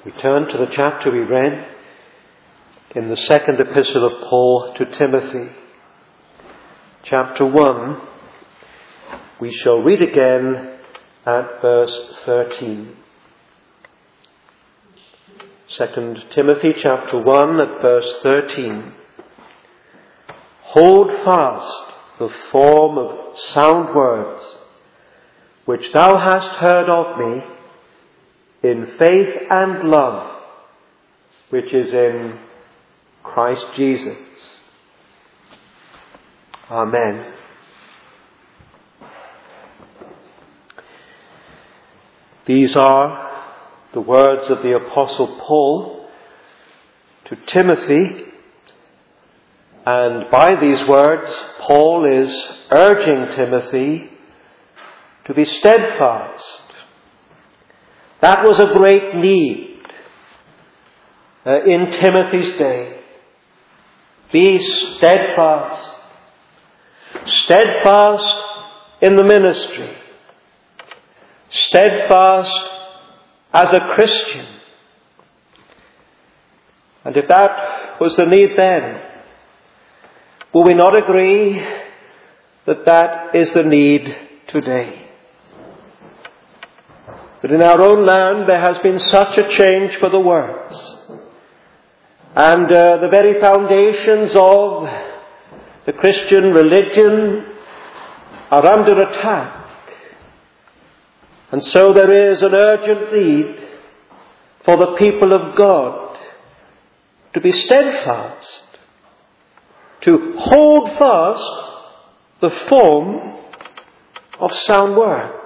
We turn to the chapter we read in the second epistle of Paul to Timothy. Chapter 1, we shall read again at verse 13. 2 Timothy chapter 1 at verse 13. Hold fast the form of sound words, which thou hast heard of me, in faith and love, which is in Christ Jesus. Amen. These are the words of the Apostle Paul to Timothy, and by these words Paul is urging Timothy to be steadfast. That was a great need in Timothy's day. Be steadfast. Steadfast in the ministry. Steadfast as a Christian. And if that was the need then, will we not agree that that is the need today? That in our own land there has been such a change for the worse. And the very foundations of the Christian religion are under attack. And so there is an urgent need for the people of God to be steadfast, to hold fast the form of sound words.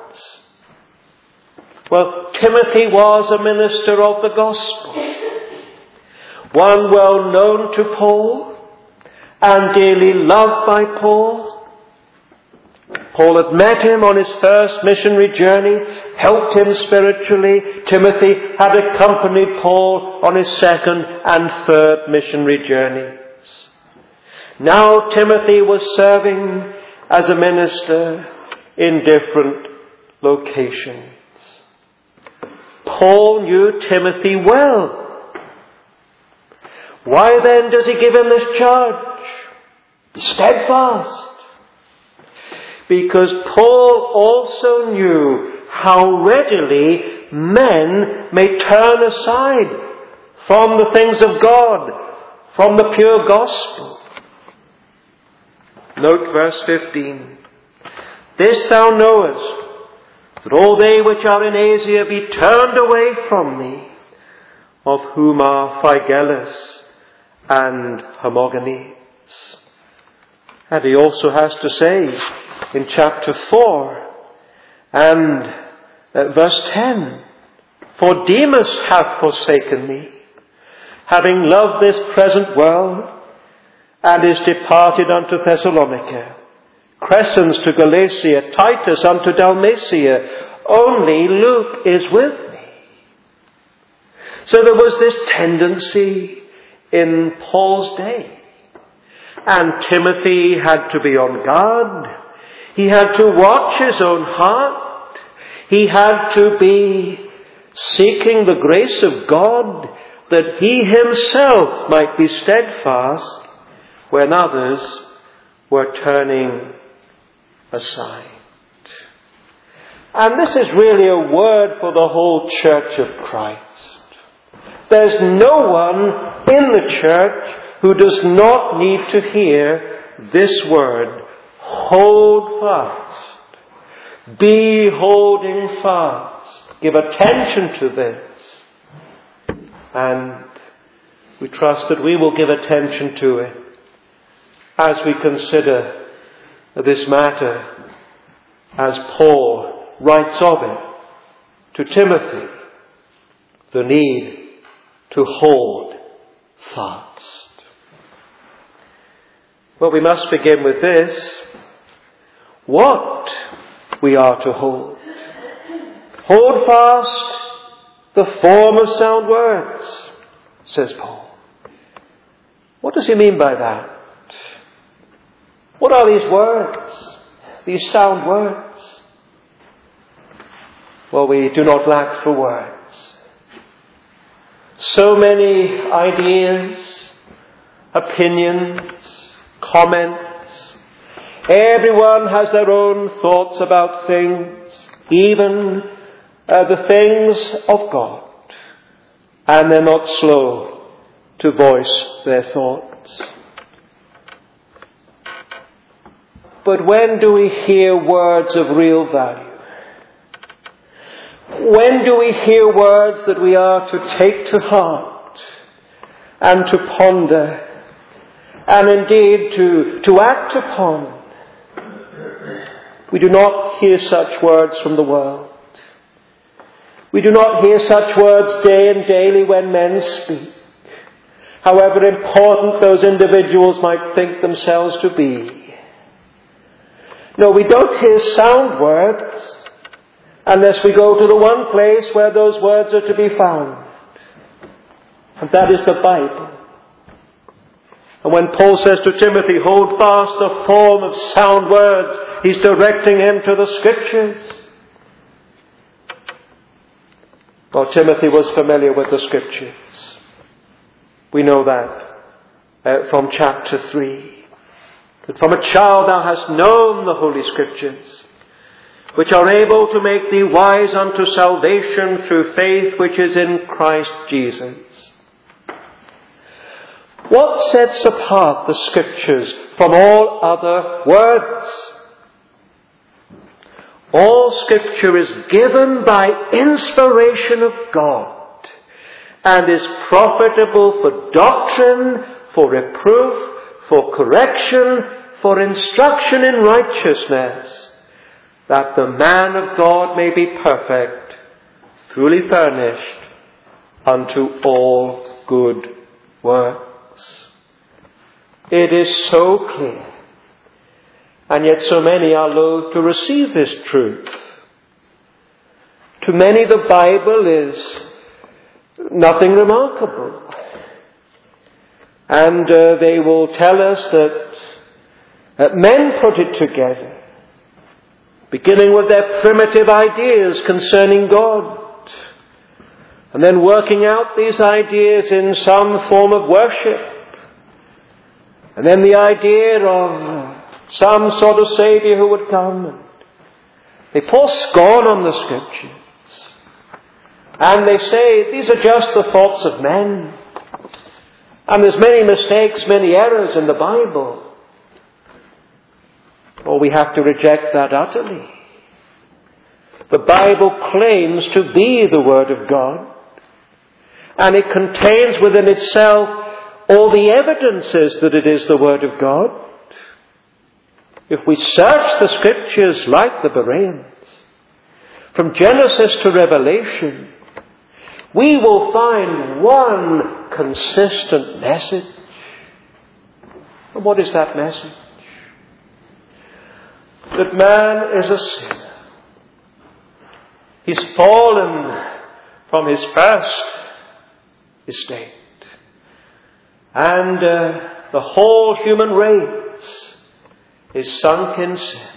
Well, Timothy was a minister of the gospel, one well known to Paul and dearly loved by Paul. Paul had met him on his first missionary journey, helped him spiritually. Timothy had accompanied Paul on his second and third missionary journeys. Now Timothy was serving as a minister in different locations. Paul knew Timothy well. Why then does he give him this charge? Be steadfast. Because Paul also knew how readily men may turn aside from the things of God, from the pure gospel. Note verse 15. This thou knowest, that all they which are in Asia be turned away from me, of whom are Phygellus and Hermogenes. And he also has to say in chapter 4 and verse 10, For Demas hath forsaken me, having loved this present world, and is departed unto Thessalonica. Crescens to Galatia, Titus unto Dalmatia. Only Luke is with me. So there was this tendency in Paul's day. And Timothy had to be on guard. He had to watch his own heart. He had to be seeking the grace of God that he himself might be steadfast when others were turning aside. And this is really a word for the whole church of Christ. There's no one in the church who does not need to hear this word, hold fast. Be holding fast. Give attention to this. And we trust that we will give attention to it as we consider this matter, as Paul writes of it to Timothy, the need to hold fast. Well, we must begin with this. What we are to hold. Hold fast the form of sound words, says Paul. What does he mean by that? What are these words? These sound words? Well, we do not lack for words. So many ideas, opinions, comments. Everyone has their own thoughts about things, even the things of God. And they're not slow to voice their thoughts. But when do we hear words of real value? When do we hear words that we are to take to heart and to ponder and indeed to act upon? We do not hear such words from the world. We do not hear such words day and daily when men speak, however important those individuals might think themselves to be. No, we don't hear sound words unless we go to the one place where those words are to be found. And that is the Bible. And when Paul says to Timothy, hold fast the form of sound words, he's directing him to the Scriptures. Well, Timothy was familiar with the Scriptures. We know that from chapter 3. That from a child thou hast known the Holy Scriptures, which are able to make thee wise unto salvation through faith which is in Christ Jesus. What sets apart the Scriptures from all other words? All Scripture is given by inspiration of God and is profitable for doctrine, for reproof, for correction, for instruction in righteousness, that the man of God may be perfect, truly furnished unto all good works. It is so clear, and yet so many are loath to receive this truth. To many the Bible is nothing remarkable. And they will tell us that men put it together, beginning with their primitive ideas concerning God, and then working out these ideas in some form of worship, and then the idea of some sort of Saviour who would come. And they pour scorn on the Scriptures, and they say these are just the thoughts of men, and there's many mistakes, many errors in the Bible. Well, we have to reject that utterly. The Bible claims to be the Word of God, and it contains within itself all the evidences that it is the Word of God. If we search the Scriptures like the Bereans, from Genesis to Revelation, we will find one consistent message. And what is that message? That man is a sinner. He's fallen from his first estate. And the whole human race is sunk in sin.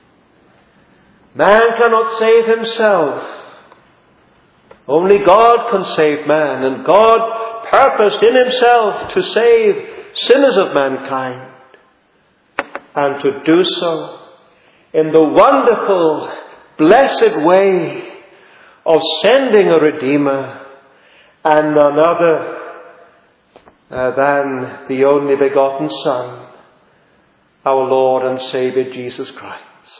Man cannot save himself. Only God can save man, and God purposed in himself to save sinners of mankind, and to do so in the wonderful, blessed way of sending a Redeemer, and none other than the only begotten Son, our Lord and Saviour Jesus Christ.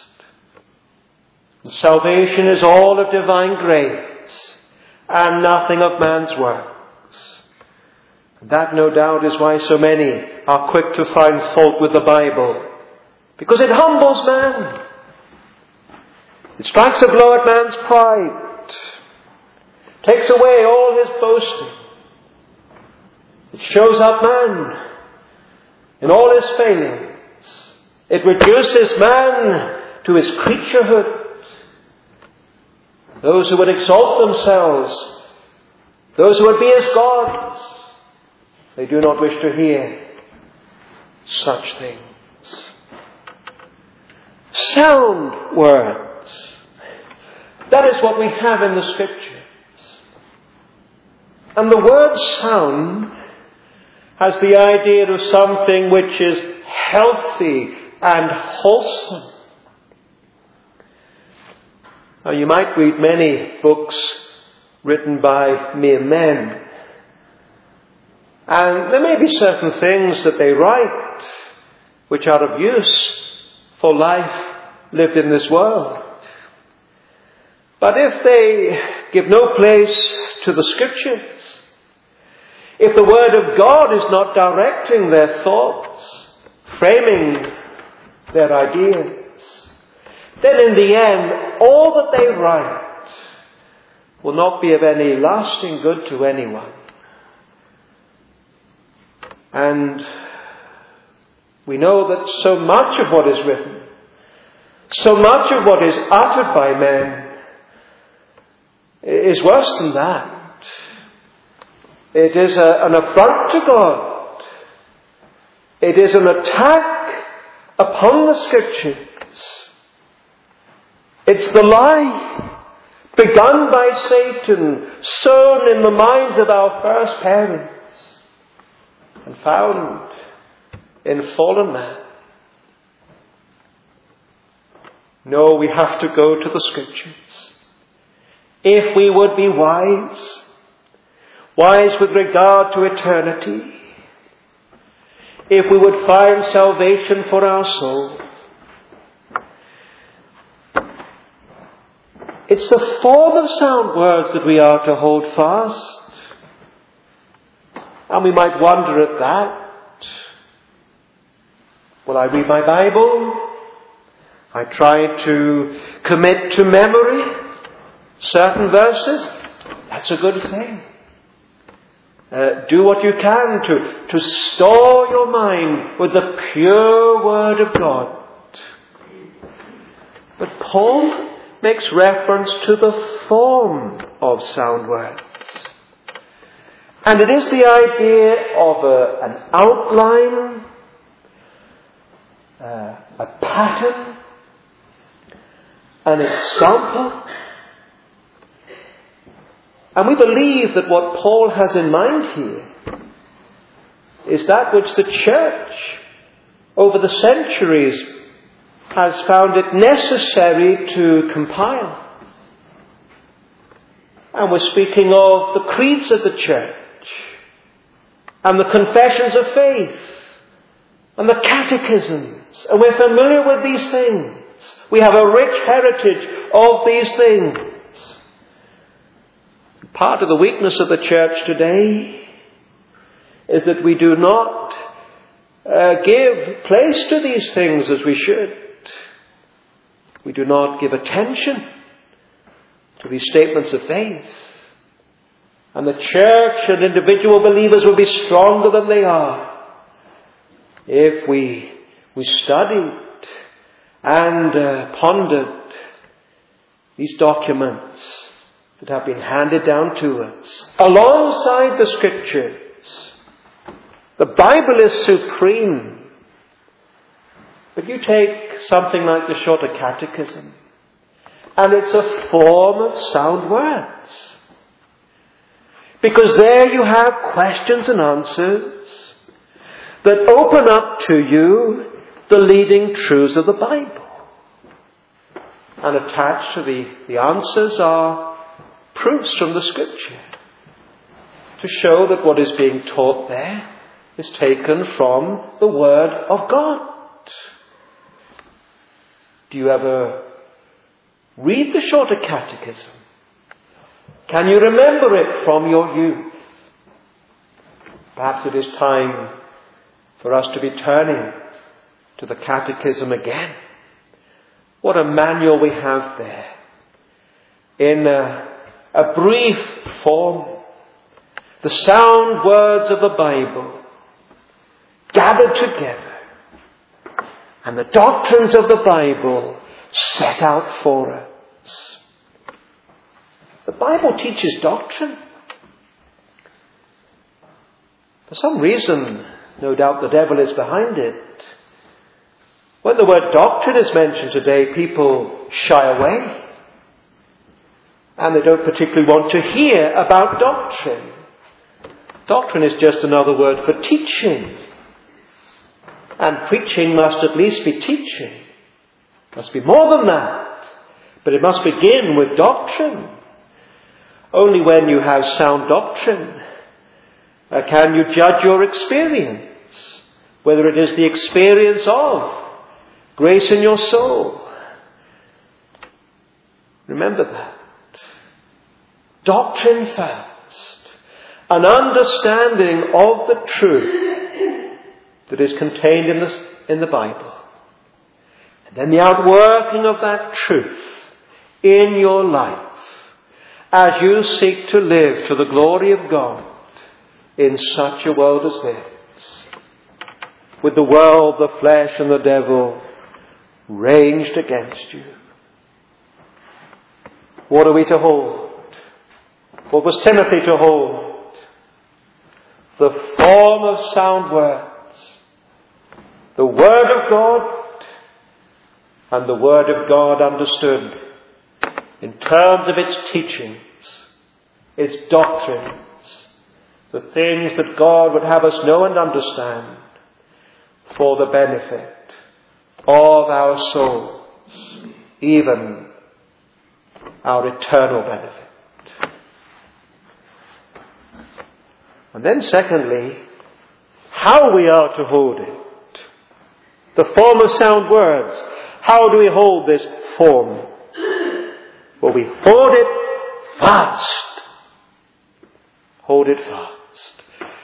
And salvation is all of divine grace, and nothing of man's works. That, no doubt, is why so many are quick to find fault with the Bible, because it humbles man. It strikes a blow at man's pride, takes away all his boasting. It shows up man in all his failings. It reduces man to his creaturehood. Those who would exalt themselves, those who would be as gods, they do not wish to hear such things. Sound words. That is what we have in the Scriptures. And the word sound has the idea of something which is healthy and wholesome. Now, you might read many books written by mere men, and there may be certain things that they write which are of use for life lived in this world. But if they give no place to the Scriptures, if the Word of God is not directing their thoughts, framing their ideas, then in the end, all that they write will not be of any lasting good to anyone. And we know that so much of what is written, so much of what is uttered by men, is worse than that. It is an affront to God. It is an attack upon the Scriptures. It's the lie begun by Satan, sown in the minds of our first parents, and found in fallen man. No, we have to go to the Scriptures. If we would be wise with regard to eternity, if we would find salvation for our soul, it's the form of sound words that we are to hold fast. And we might wonder at that. Will I read my Bible? I try to commit to memory certain verses. That's a good thing. Do what you can to store your mind with the pure Word of God. But Paul makes reference to the form of sound words. And it is the idea of an outline, a pattern, an example. And we believe that what Paul has in mind here is that which the church over the centuries has found it necessary to compile. And we're speaking of the creeds of the church and the confessions of faith and the catechisms. And we're familiar with these things. We have a rich heritage of these things. Part of the weakness of the church today is that we do not give place to these things as we should. We do not give attention to these statements of faith. And the church and individual believers will be stronger than they are if we studied and pondered these documents that have been handed down to us alongside the Scriptures. The Bible is supreme. But you take something like the Shorter Catechism, and it's a form of sound words. Because there you have questions and answers that open up to you the leading truths of the Bible. And attached to the answers are proofs from the Scripture to show that what is being taught there is taken from the Word of God. Do you ever read the Shorter Catechism? Can you remember it from your youth? Perhaps it is time for us to be turning to the Catechism again. What a manual we have there. In a brief form, the sound words of the Bible gathered together, and the doctrines of the Bible set out for us. The Bible teaches doctrine. For some reason, no doubt the devil is behind it. When the word doctrine is mentioned today, people shy away. And they don't particularly want to hear about doctrine. Doctrine is just another word for teaching. And preaching must at least be teaching. It must be more than that. But it must begin with doctrine. Only when you have sound doctrine can you judge your experience, whether it is the experience of grace in your soul. Remember that. Doctrine first. An understanding of the truth that is contained in the Bible. And then the outworking of that truth in your life as you seek to live to the glory of God in such a world as this. With the world, the flesh and the devil ranged against you. What are we to hold? What was Timothy to hold? The form of sound words. The Word of God, and the Word of God understood in terms of its teachings, its doctrines, the things that God would have us know and understand for the benefit of our souls, even our eternal benefit. And then secondly, how we are to hold it. The form of sound words. How do we hold this form? Well, we hold it fast. Hold it fast.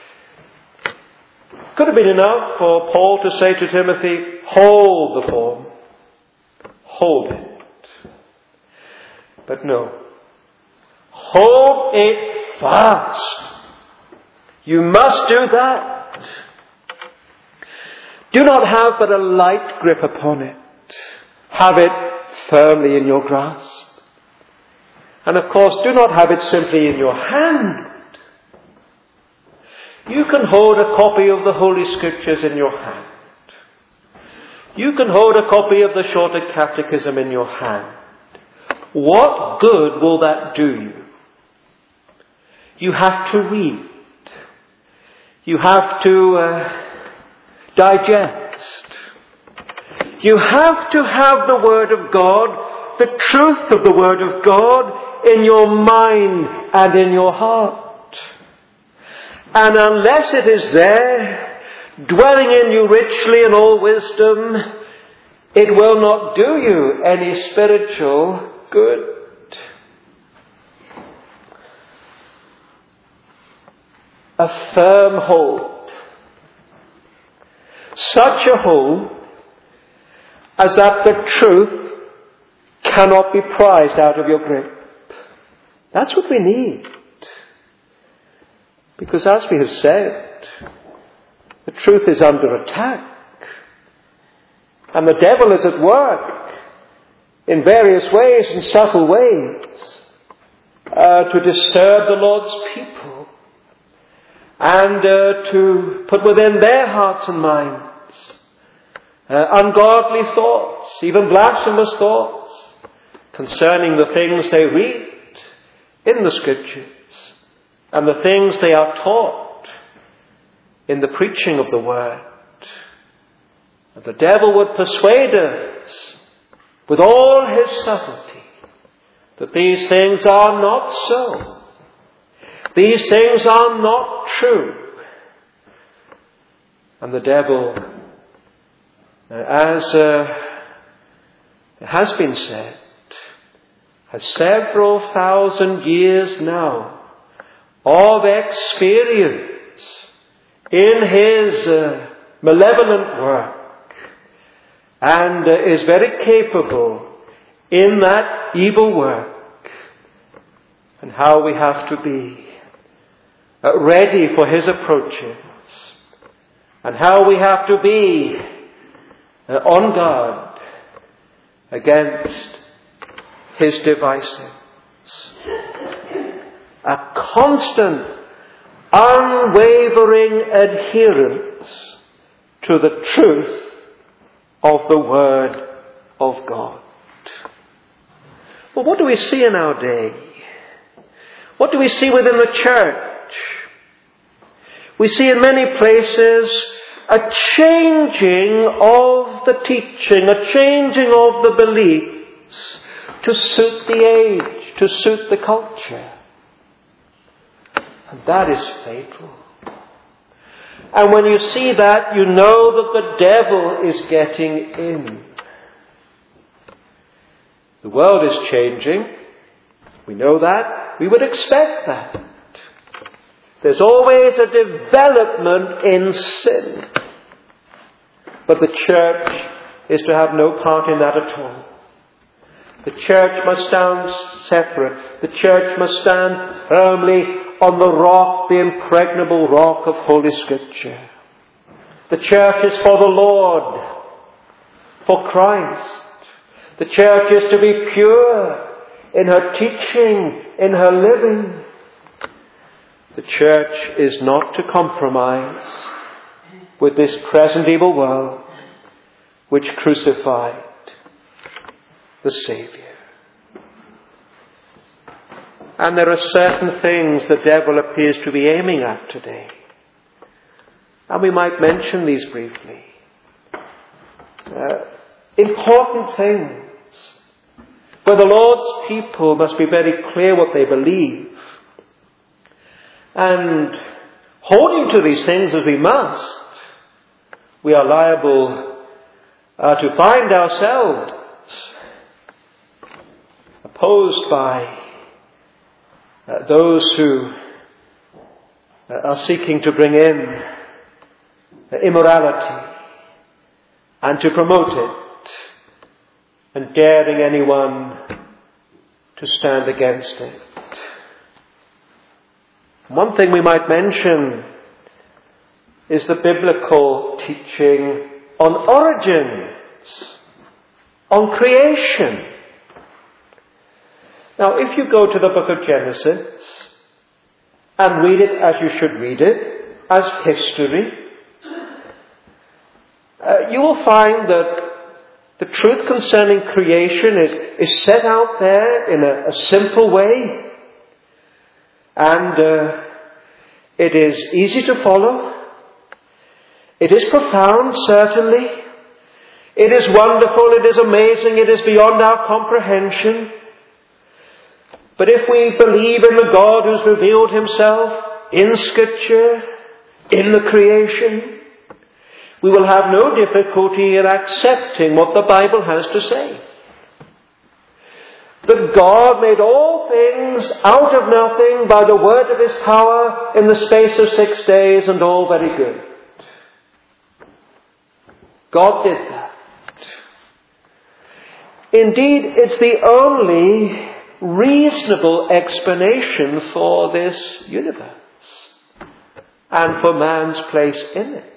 Could have been enough for Paul to say to Timothy, hold the form. Hold it. But no. Hold it fast. You must do that. Do not have but a light grip upon it. Have it firmly in your grasp. And of course, do not have it simply in your hand. You can hold a copy of the Holy Scriptures in your hand. You can hold a copy of the Shorter Catechism in your hand. What good will that do you? You have to read. You have to digest. You have to have the Word of God, the truth of the Word of God in your mind and in your heart. And unless it is there, dwelling in you richly in all wisdom, it will not do you any spiritual good. A firm hold. Such a hold as that the truth cannot be prized out of your grip. That's what we need. Because as we have said, the truth is under attack. And the devil is at work in various ways, in subtle ways, to disturb the Lord's people and to put within their hearts and minds ungodly thoughts, even blasphemous thoughts concerning the things they read in the Scriptures and the things they are taught in the preaching of the Word. And the devil would persuade us with all his subtlety that these things are not so. These things are not true. And the devil, as it has been said, has several thousand years now of experience in his malevolent work, and is very capable in that evil work, and how we have to be ready for his approaches, and how we have to be on guard against his devices. A constant, unwavering adherence to the truth of the Word of God. Well, what do we see in our day? What do we see within the church? We see in many places a changing of the teaching, a changing of the beliefs to suit the age, to suit the culture. And that is fatal. And when you see that, you know that the devil is getting in. The world is changing. We know that. We would expect that. There's always a development in sin. But the church is to have no part in that at all. The church must stand separate. The church must stand firmly on the rock, the impregnable rock of Holy Scripture. The church is for the Lord, for Christ. The church is to be pure in her teaching, in her living. The church is not to compromise with this present evil world which crucified the Saviour. And there are certain things the devil appears to be aiming at today. And we might mention these briefly. Important things where the Lord's people must be very clear what they believe. And holding to these things as we must, we are liable to find ourselves opposed by those who are seeking to bring in immorality and to promote it, and daring anyone to stand against it. One thing we might mention is the biblical teaching on origins, on creation. Now, if you go to the book of Genesis and read it as you should read it, as history, you will find that the truth concerning creation is set out there in a simple way. And it is easy to follow. It is profound, certainly. It is wonderful, it is amazing, it is beyond our comprehension. But if we believe in the God who's revealed himself in Scripture, in the creation, we will have no difficulty in accepting what the Bible has to say. That God made all things out of nothing by the word of his power in the space of 6 days, and all very good. God did that. Indeed, it's the only reasonable explanation for this universe and for man's place in it.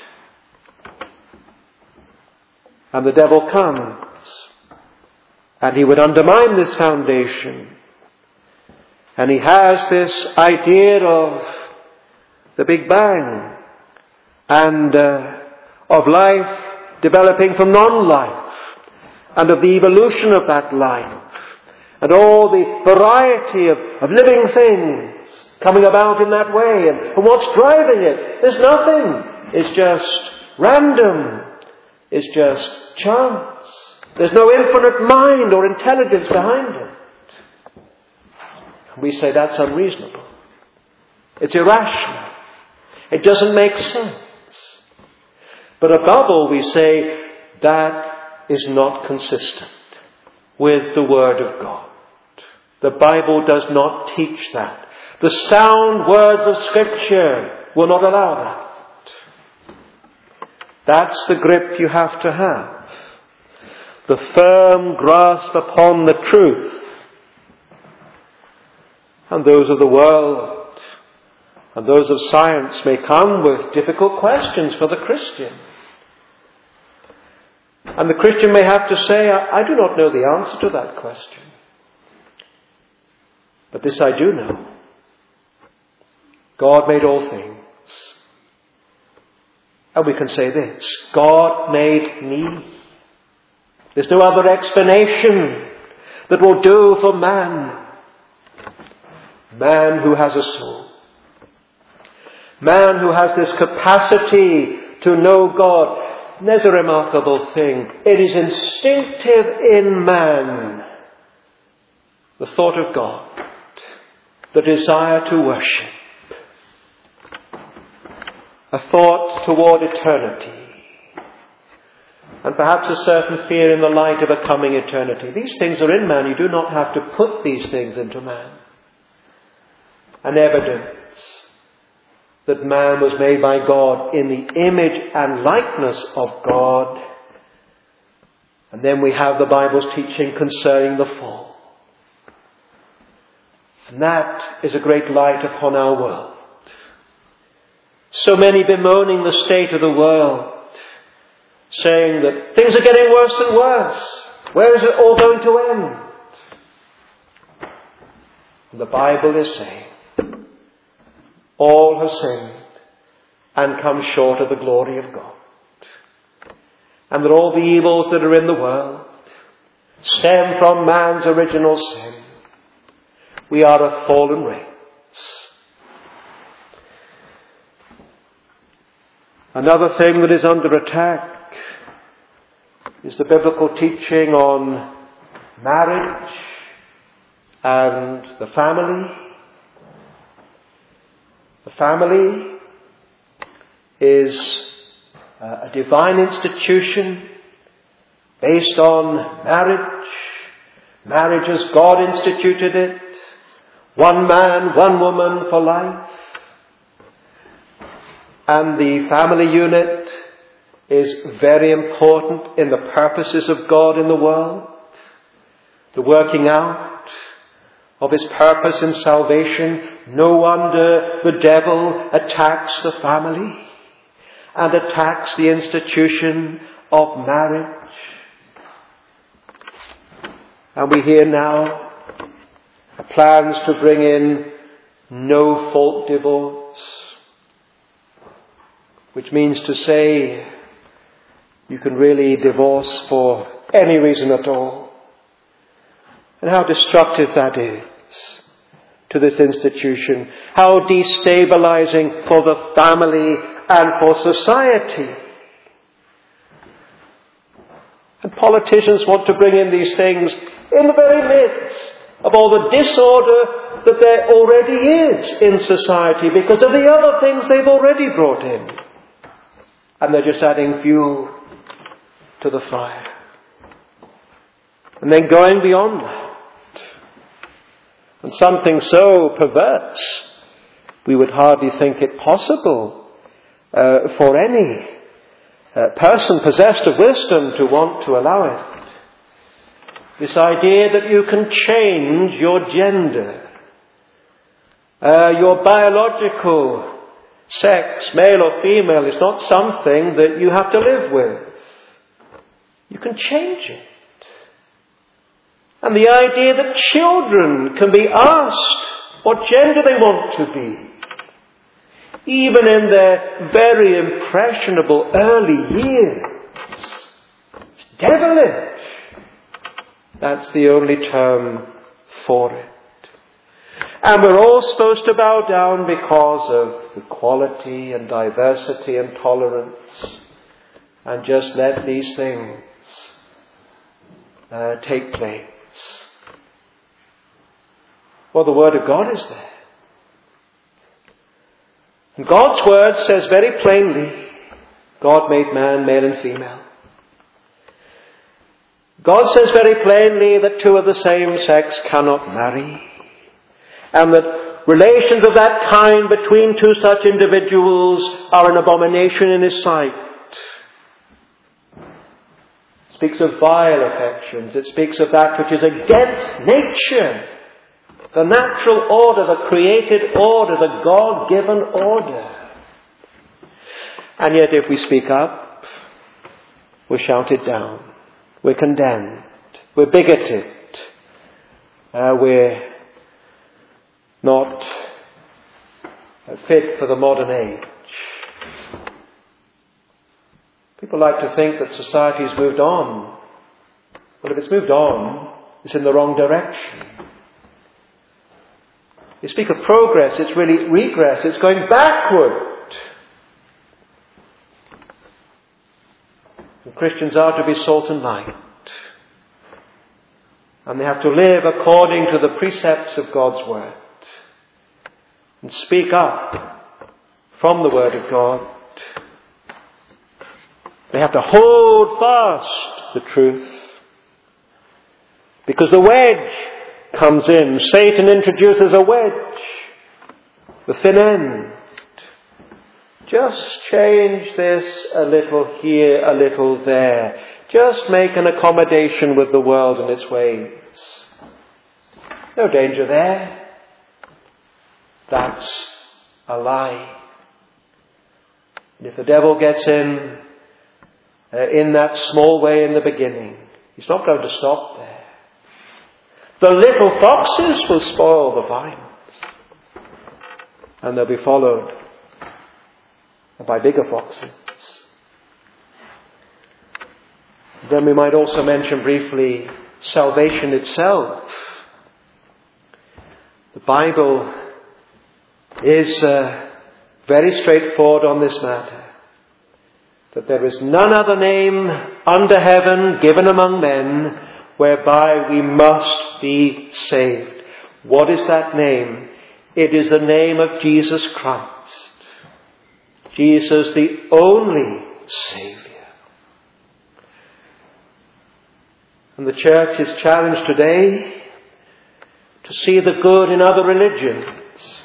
And the devil comes, and he would undermine this foundation. And he has this idea of the Big Bang and of life developing from non-life, and of the evolution of that life, and all the variety of living things coming about in that way. And what's driving it? There's nothing. It's just random. It's just chance. There's no infinite mind or intelligence behind it. We say that's unreasonable. It's irrational. It doesn't make sense. But above all, we say that is not consistent with the Word of God. The Bible does not teach that. The sound words of Scripture will not allow that. That's the grip you have to have. The firm grasp upon the truth. And those of the world and those of science may come with difficult questions for the Christian. And the Christian may have to say, I do not know the answer to that question. But this I do know. God made all things. And we can say this: God made me. There's no other explanation that will do for man. Man who has a soul. Man who has this capacity to know God. And there's a remarkable thing. It is instinctive in man, the thought of God, the desire to worship, a thought toward eternity, and perhaps a certain fear in the light of a coming eternity. These things are in man. You do not have to put these things into man. An evidence that man was made by God in the image and likeness of God. And then we have the Bible's teaching concerning the fall. And that is a great light upon our world. So many bemoaning the state of the world, saying that things are getting worse and worse. Where is it all going to end? And the Bible is saying, all have sinned and come short of the glory of God. And that all the evils that are in the world stem from man's original sin. We are a fallen race. Another thing that is under attack is the biblical teaching on marriage and the family. The family is a divine institution based on marriage. Marriage as God instituted it. One man, one woman for life. And the family unit is very important in the purposes of God in the world. The working out of His purpose in salvation. No wonder the devil attacks the family and attacks the institution of marriage. And we hear now plans to bring in no-fault divorce, which means to say you can really divorce for any reason at all. And how destructive that is to this institution. How destabilizing for the family and for society. And politicians want to bring in these things in the very midst of all the disorder that there already is in society because of the other things they've already brought in. And they're just adding fuel to the fire. And then going beyond that. And something so perverse, we would hardly think it possible for any person possessed of wisdom to want to allow it. This idea that you can change your gender, your biological sex, male or female, is not something that you have to live with. You can change it. And the idea that children can be asked what gender they want to be, even in their very impressionable early years. It's devilish. That's the only term for it. And we're all supposed to bow down because of equality and diversity and tolerance, and just let these things take place. Well, the Word of God is there. And God's Word says very plainly, God made man male and female. God says very plainly that two of the same sex cannot marry, and that relations of that kind between two such individuals are an abomination in His sight. It speaks of vile affections. It speaks of that which is against nature. The natural order, the created order, the God-given order. And yet if we speak up, we're shouted down. We're condemned. We're bigoted. We're not fit for the modern age. People like to think that society's moved on. Well, if it's moved on, it's in the wrong direction. You speak of progress, it's really regress. It's going backward. And Christians are to be salt and light. And they have to live according to the precepts of God's Word. And speak up from the Word of God. They have to hold fast the truth. Because the wedge comes in. Satan introduces a wedge. The thin end. Just change this a little here, a little there. Just make an accommodation with the world and its ways. No danger there. That's a lie. And if the devil gets in that small way in the beginning, he's not going to stop there. The little foxes will spoil the vines. And they'll be followed by bigger foxes. Then we might also mention briefly salvation itself. The Bible is very straightforward on this matter. That there is none other name under heaven given among men whereby we must be saved. What is that name? It is the name of Jesus Christ. Jesus, the only Saviour. And the church is challenged today to see the good in other religions.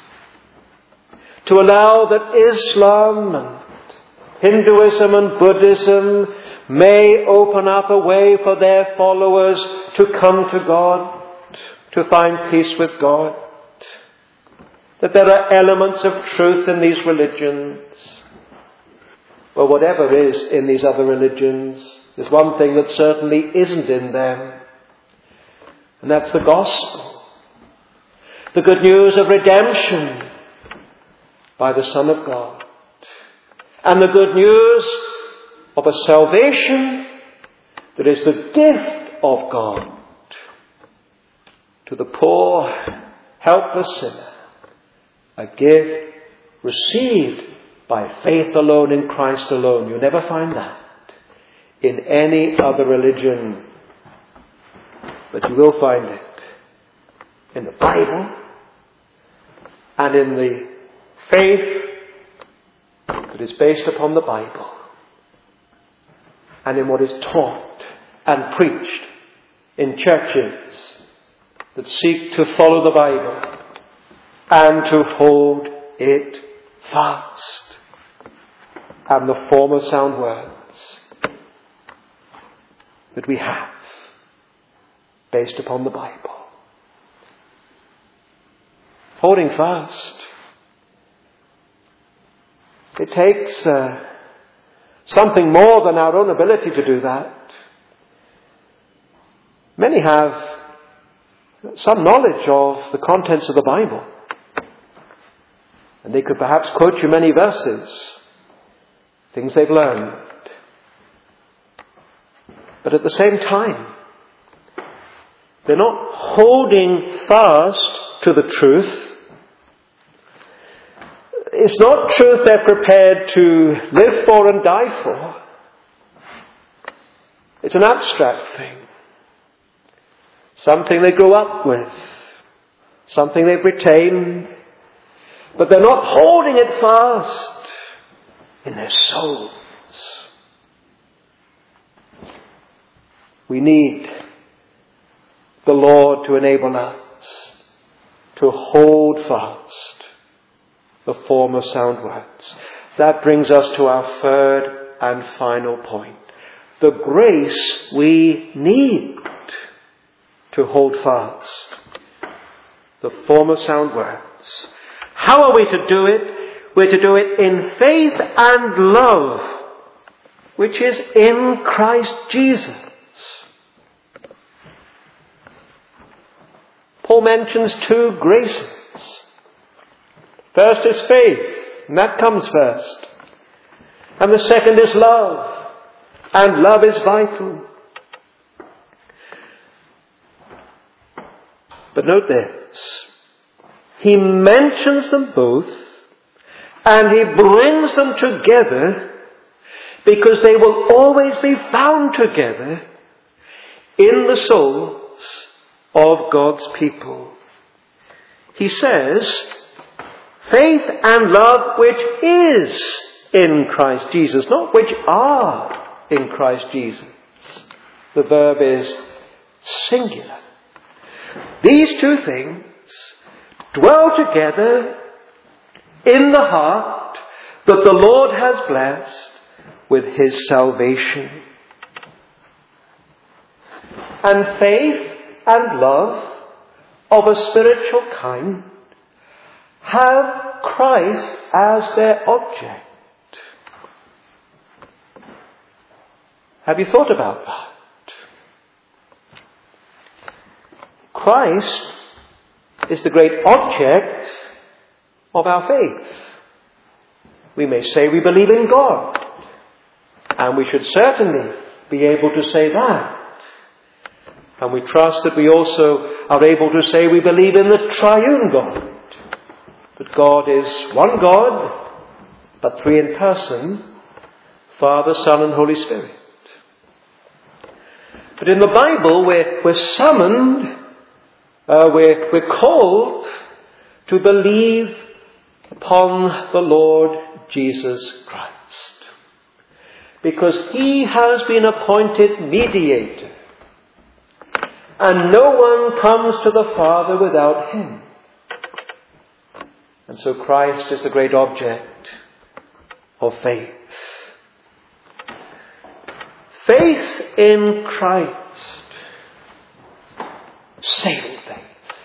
To allow that Islam and Hinduism and Buddhism may open up a way for their followers to come to God, to find peace with God. That there are elements of truth in these religions. Well, whatever is in these other religions, there's one thing that certainly isn't in them. And that's the gospel. The good news of redemption by the Son of God. And the good news of a salvation that is the gift of God to the poor, helpless sinner. A gift received by faith alone in Christ alone. You never find that in any other religion. But you will find it in the Bible and in the faith that is based upon the Bible and in what is taught and preached in churches that seek to follow the Bible and to hold it fast. And the former sound words that we have based upon the Bible. Holding fast. It takes something more than our own ability to do that. Many have some knowledge of the contents of the Bible. And they could perhaps quote you many verses, things they've learned. But at the same time, they're not holding fast to the truth. It's not truth they're prepared to live for and die for. It's an abstract thing. Something they grew up with. Something they've retained. But they're not holding it fast in their souls. We need the Lord to enable us to hold fast the former sound words. That brings us to our third and final point. The grace we need to hold fast the former sound words. How are we to do it? We're to do it in faith and love, which is in Christ Jesus. Paul mentions two graces. First is faith, and that comes first. And the second is love, and love is vital. But note this. He mentions them both, and he brings them together because they will always be found together in the souls of God's people. He says, faith and love which is in Christ Jesus, not which are in Christ Jesus. The verb is singular. These two things dwell together in the heart that the Lord has blessed with his salvation. And faith and love of a spiritual kind have Christ as their object. Have you thought about that? Christ is the great object of our faith. We may say we believe in God, and we should certainly be able to say that. And we trust that we also are able to say we believe in the triune God. That God is one God, but three in person, Father, Son, and Holy Spirit. But in the Bible, we're summoned, we're called to believe upon the Lord Jesus Christ. Because he has been appointed mediator. And no one comes to the Father without him. And so Christ is the great object of faith. Faith in Christ. Saving faith.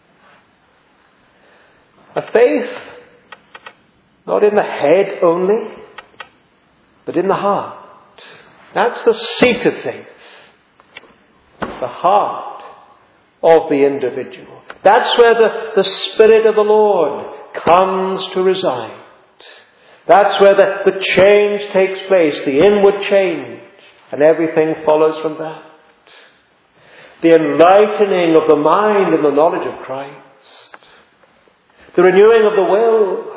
A faith not in the head only, but in the heart. That's the seat of faith. The heart of the individual. That's where the Spirit of the Lord comes to reside. That's where the change takes place, the inward change, and everything follows from that. The enlightening of the mind and the knowledge of Christ. The renewing of the will.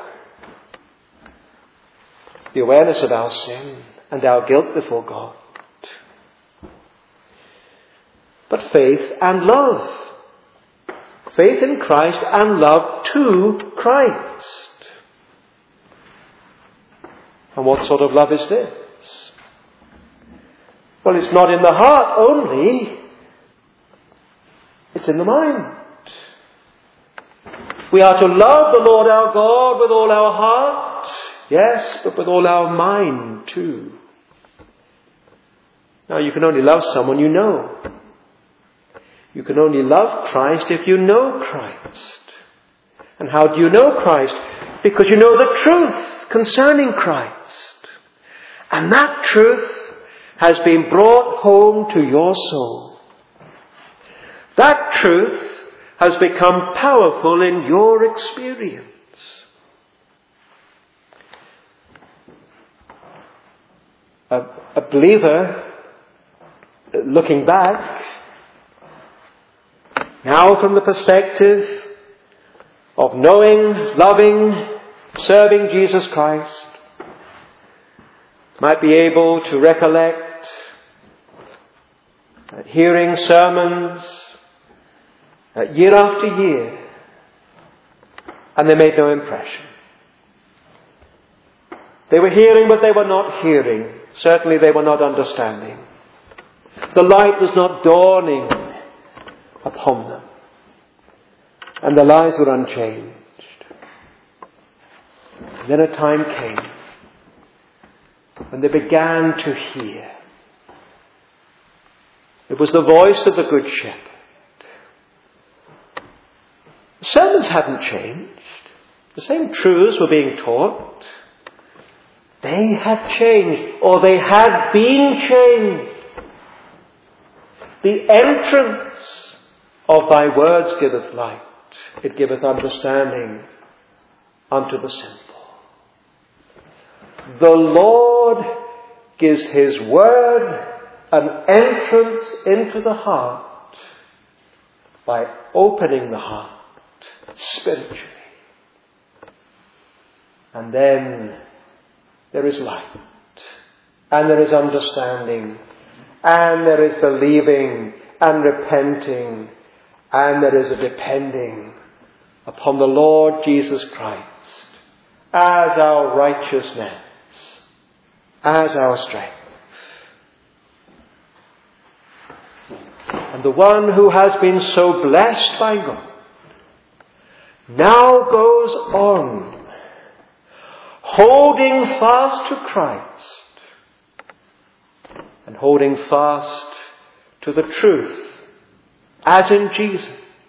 The awareness of our sin and our guilt before God. But faith and love. Faith in Christ and love to Christ. And what sort of love is this? Well, it's not in the heart only. It's in the mind. We are to love the Lord our God with all our heart. Yes, but with all our mind too. Now, you can only love someone you know. You can only love Christ if you know Christ. And how do you know Christ? Because you know the truth concerning Christ. And that truth has been brought home to your soul. That truth has become powerful in your experience. A believer, looking back, now from the perspective of knowing, loving, serving Jesus Christ, might be able to recollect hearing sermons year after year, and they made no impression. They were hearing, but they were not hearing. Certainly they were not understanding. The light was not dawning upon them. And their lives were unchanged. And then a time came when they began to hear. It was the voice of the Good Shepherd. The sermons hadn't changed. The same truths were being taught. They had changed, or they had been changed. The entrance of thy words giveth light. It giveth understanding unto the simple. The Lord gives his word an entrance into the heart by opening the heart spiritually. And then there is light. and there is understanding, and there is believing and repenting, and there is a depending upon the Lord Jesus Christ as our righteousness, as our strength. And the one who has been so blessed by God now goes on, holding fast to Christ and holding fast to the truth, as in Jesus.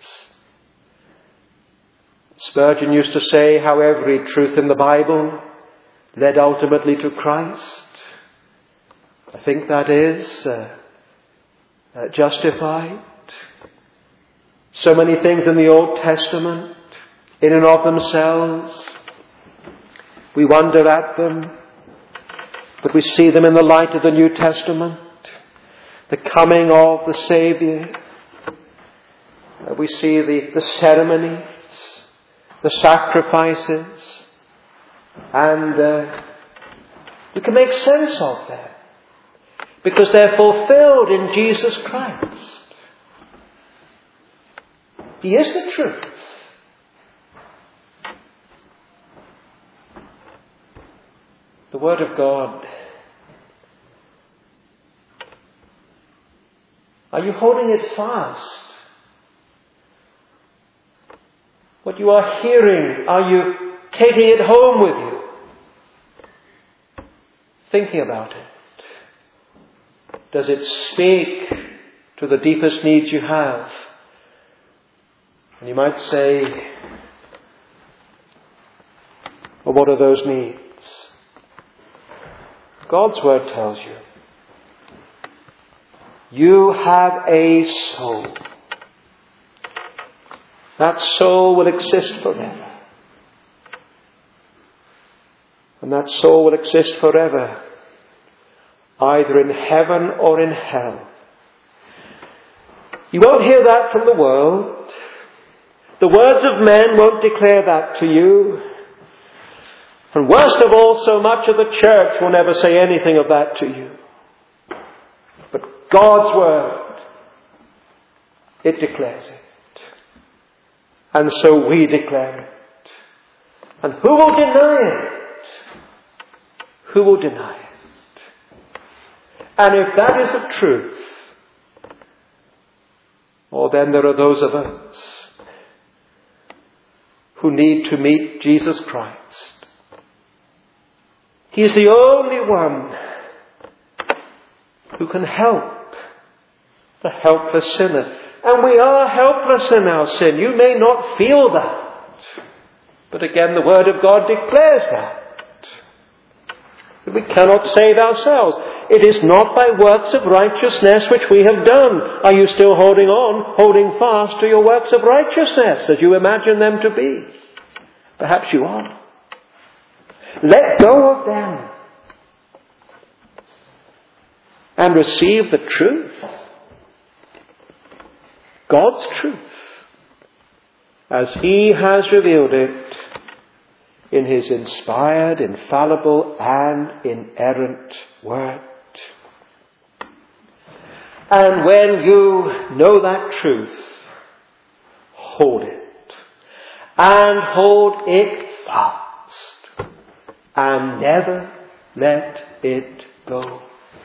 Spurgeon used to say how every truth in the Bible led ultimately to Christ. I think that is justified. So many things in the Old Testament, in and of themselves, we wonder at them, but we see them in the light of the New Testament, the coming of the Saviour. We see the ceremonies, the sacrifices, and we can make sense of them because they're fulfilled in Jesus Christ. He is the truth. The Word of God. Are you holding it fast? What you are hearing, are you taking it home with you? Thinking about it. Does it speak to the deepest needs you have? And you might say, well, what are those needs? God's Word tells you. You have a soul. That soul will exist forever. And that soul will exist forever, either in heaven or in hell. You won't hear that from the world. The words of men won't declare that to you. And worst of all, so much of the church will never say anything of that to you. But God's Word, it declares it. And so we declare it. And who will deny it? Who will deny it? And if that is the truth, well, then there are those of us who need to meet Jesus Christ. He is the only one who can help the helpless sinner. And we are helpless in our sin. You may not feel that. But again, the Word of God declares that. We cannot save ourselves. It is not by works of righteousness which we have done. Are you still holding on, holding fast to your works of righteousness as you imagine them to be? Perhaps you are. Let go of them and receive the truth. God's truth, as He has revealed it in His inspired, infallible, and inerrant Word. And when you know that truth, hold it. And hold it fast. And never let it go.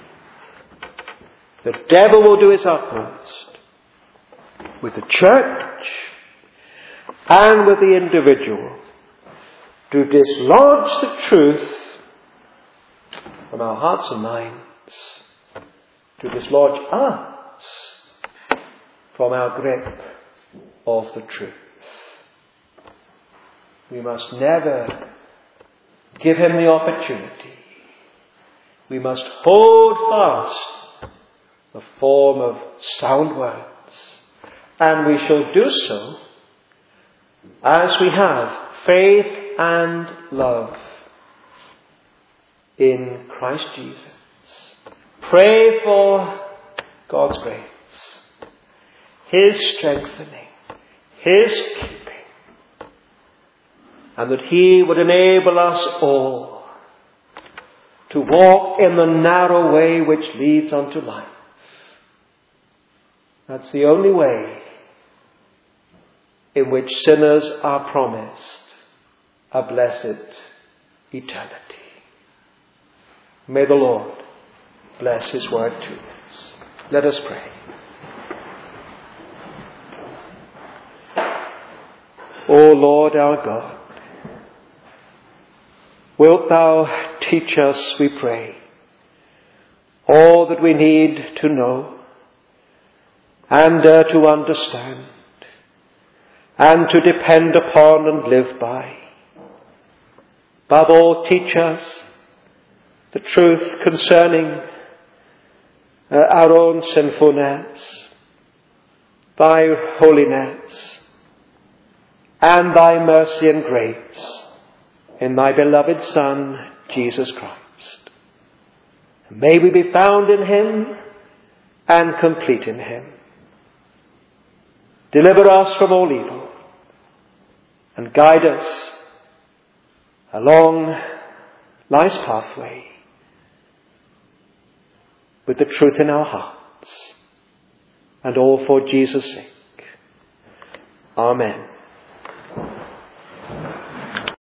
The devil will do his utmost with the church and with the individual to dislodge the truth from our hearts and minds, to dislodge us from our grip of the truth. We must never give him the opportunity. We must hold fast the form of sound words. And we shall do so as we have faith and love in Christ Jesus. Pray for God's grace, His strengthening, His keeping, and that He would enable us all to walk in the narrow way which leads unto life. That's the only way in which sinners are promised a blessed eternity. May the Lord bless his word to us. Let us pray. O Lord our God, wilt thou teach us, we pray, all that we need to know and to understand and to depend upon and live by. Above all, teach us the truth concerning our own sinfulness, thy holiness, and thy mercy and grace in thy beloved Son, Jesus Christ. May we be found in him and complete in him. Deliver us from all evil and guide us along life's pathway with the truth in our hearts, and all for Jesus' sake. Amen.